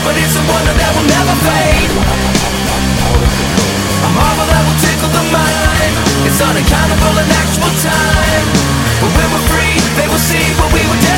but it's a wonder that will never fade. A marvel that will tickle the mind. It's unaccountable in actual time. But when we're free, they will see what we were doing.